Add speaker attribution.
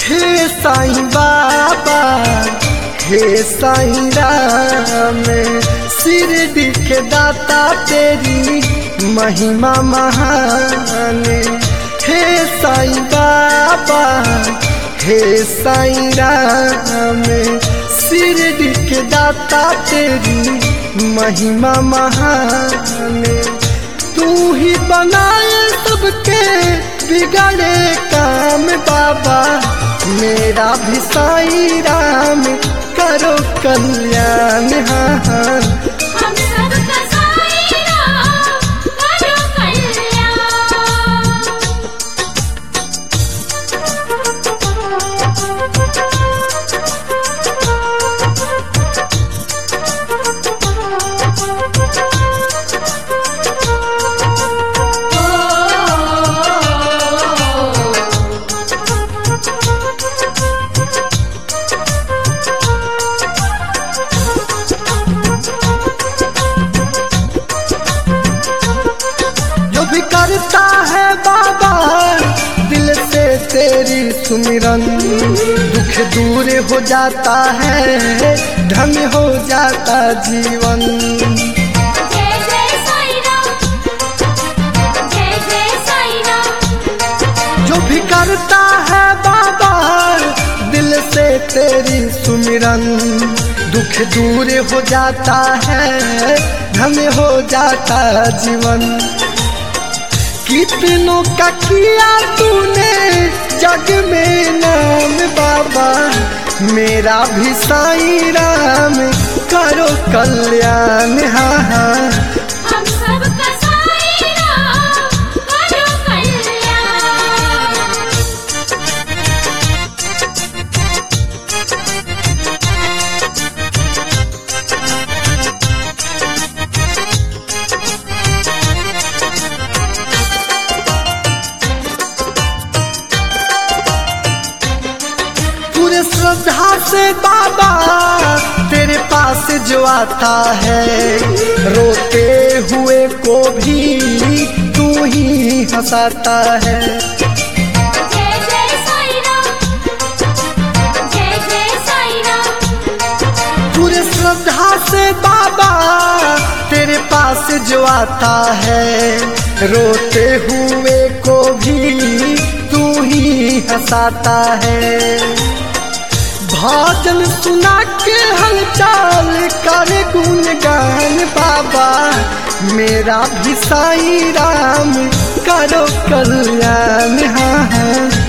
Speaker 1: हे साईं बाबा हे साईं राम, शिरडी के दाता तेरी महिमा महान। हे साईं बाबा हे साईं राम, शिरडी के दाता तेरी महिमा महान। तू ही बनाए सबके बिगड़े काम बाबा, मेरा भी साईं राम करो कल्याण। हाँ हाँ
Speaker 2: हम सबका साईं राम करो कल्याण।
Speaker 1: जो भी करता है बाबा दिल से तेरी सुमिरन, दुख दूर हो जाता है धन्य हो जाता जीवन।
Speaker 2: जय जय साईं राम, जय जय साईं राम।
Speaker 1: जो भी करता है बाबा दिल से तेरी सुमिरन, दुख दूर हो जाता है धन्य हो जाता जीवन। कितनों का किया तूने जग में नाम बाबा, मेरा भी साईं राम करो कल्याण। हाँ हाँ
Speaker 2: हम सबका साईं राम करो कल्याण।
Speaker 1: पूरे श्रद्धा से बाबा तेरे पास जो आता है, रोते हुए को भी तू ही हंसाता है।
Speaker 2: जय जय साईं राम, जय जय साईं राम।
Speaker 1: पूरे श्रद्धा से बाबा तेरे पास जो आता है, रोते हुए को भी तू ही हंसाता है। भजन सुना के हलचल करे गुणगान बाबा, मेरा भी साईं राम करो कल्याण। हाँ हाँ